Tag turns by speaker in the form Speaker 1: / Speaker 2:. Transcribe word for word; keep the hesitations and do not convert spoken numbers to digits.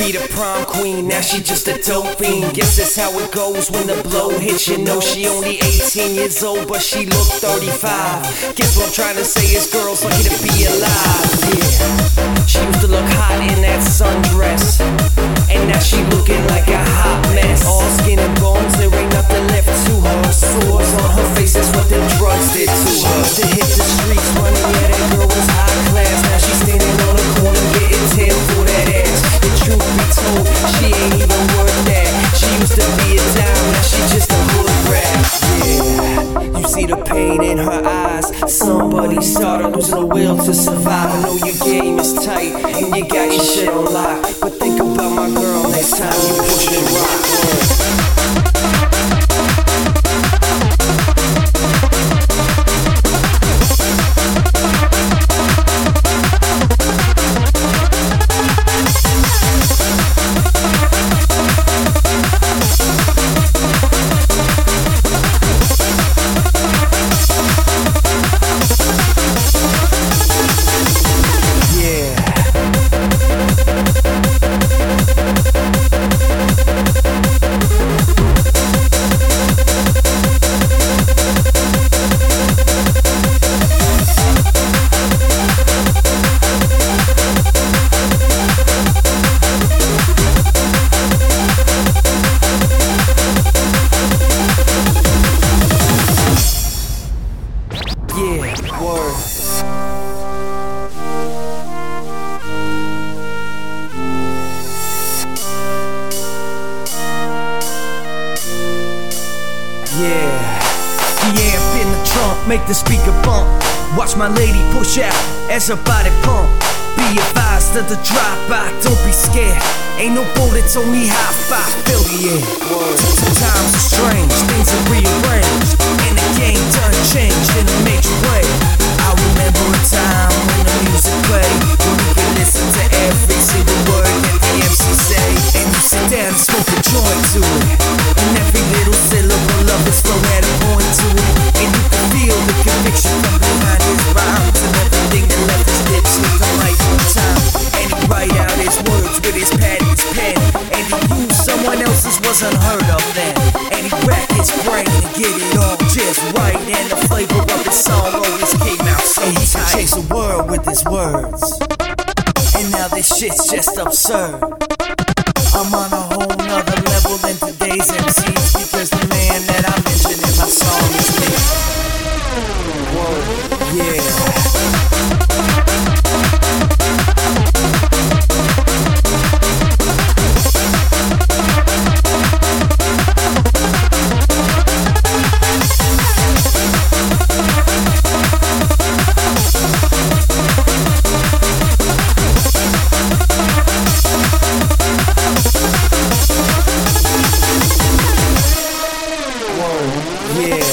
Speaker 1: be the prom queen, now she just a dope fiend. Guess that's how it goes when the blow hits. You know she only eighteen years old, but she look thirty-five. Guess what I'm trying to say is girls lucky to be alive. Yeah, she used to look hot in that sundress, and now she looking like a hot mess. All skin and bones, there ain't nothing left to her. Sores on her face, that's what them drugs did to her. She used to hit the streets running, yeah, that girl was high class. Now she's standing on the corner getting ten for that ass. The truth be told, she ain't even worth that. She used to be a dime, now she just a hood rat. Yeah, you see the pain in her eyes. Somebody started losing the will to survive. I know your game is tight and you got your shit on lock, but think about my girl next time you push and rock.
Speaker 2: Make the speaker bump. Watch my lady push out as her body pump. Be advised of the drive-by, don't be scared. Ain't no bullets, only high-five. Feel the air. Times are strange, things are rearranged, and the game done changed in a major way. I remember a time when the music played, when we could listen to every single word that the M C say, and you sit down and smoke a joint to it, and every little syllable of his flow had a point to it, and you could feel the conviction from behind his rhymes, and everything that left his lips with the light on time. And he write out his words with his pad and his pen, and he used someone else's was unheard of then, and he racked his brain to get it all just right, and the flavor of his song always came out so tight. He could chase the world with his words, and now this shit's just absurd. I'm on a whole nother level than today's M Cs, because the man that I mentioned in my song is me. Whoa, yeah. Yeah.